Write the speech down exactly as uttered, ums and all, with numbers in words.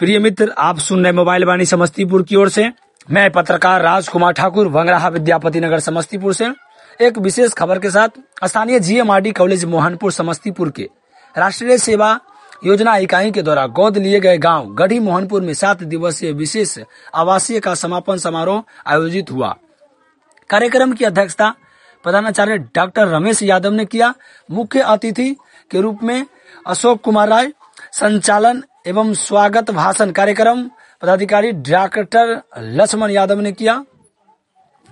प्रिय मित्र, आप सुन रहे मोबाइल वाणी समस्तीपुर की ओर से। मैं पत्रकार राजकुमार ठाकुर भंगराहा विद्यापति नगर समस्तीपुर से एक विशेष खबर के साथ स्थानीय जीएमआरडी कॉलेज मोहनपुर समस्तीपुर के राष्ट्रीय सेवा योजना इकाई के द्वारा गोद लिए गए गांव गढ़ी मोहनपुर में सात दिवसीय विशेष आवासीय का समापन समारोह आयोजित हुआ। कार्यक्रम की अध्यक्षता प्रधानाचार्य डॉक्टर रमेश यादव ने किया। मुख्य अतिथि के रूप में अशोक कुमार राय, संचालन एवं स्वागत भाषण कार्यक्रम पदाधिकारी डॉक्टर लक्ष्मण यादव ने किया।